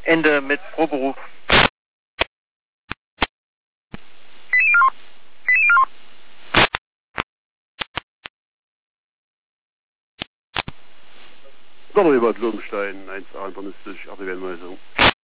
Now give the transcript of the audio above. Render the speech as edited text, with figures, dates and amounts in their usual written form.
Ende mit Proberuf. Donnerweber Blumstein, 1A internistisch, Abwehrmeldung.